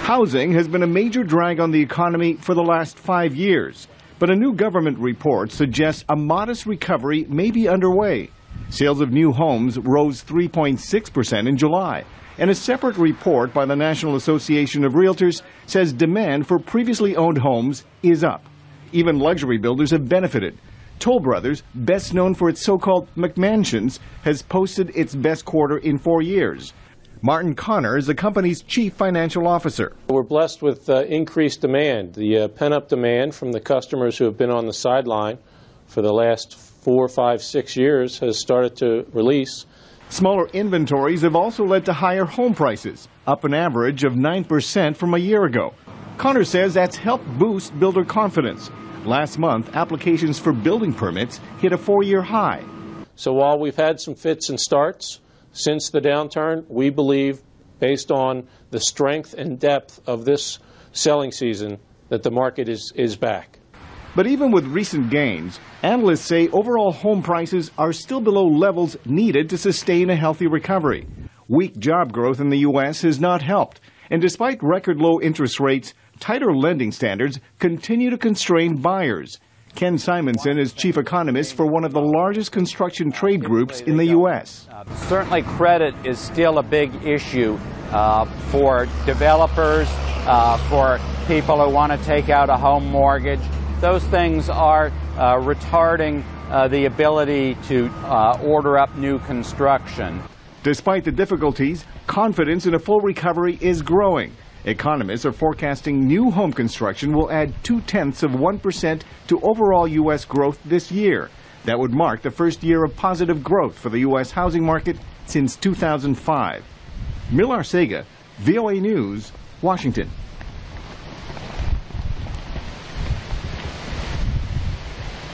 Housing has been a major drag on the economy for the last 5 years, but a new government report suggests a modest recovery may be underway. Sales of new homes rose 3.6% in July, and a separate report by the National Association of Realtors says demand for previously owned homes is up. Even luxury builders have benefited. Toll Brothers, best known for its so-called McMansions, has posted its best quarter in 4 years. Martin Connor is the company's chief financial officer. We're blessed with increased demand. The pent-up demand from the customers who have been on the sideline for the last 4, 5, 6 years has started to release. Smaller inventories have also led to higher home prices, up an average of 9% from a year ago. Connor says that's helped boost builder confidence. Last month, applications for building permits hit a 4-year high. So while we've had some fits and starts since the downturn, we believe, based on the strength and depth of this selling season, that the market is back. But even with recent gains, analysts say overall home prices are still below levels needed to sustain a healthy recovery. Weak job growth in the U.S. has not helped, and despite record low interest rates, tighter lending standards continue to constrain buyers. Ken Simonson is chief economist for one of the largest construction trade groups in the U.S. Certainly credit is still a big issue for developers, for people who want to take out a home mortgage. Those things are retarding the ability to order up new construction. Despite the difficulties, confidence in a full recovery is growing. Economists are forecasting new home construction will add 0.2% to overall U.S. growth this year. That would mark the first year of positive growth for the U.S. housing market since 2005. Mil Arcega, VOA News, Washington.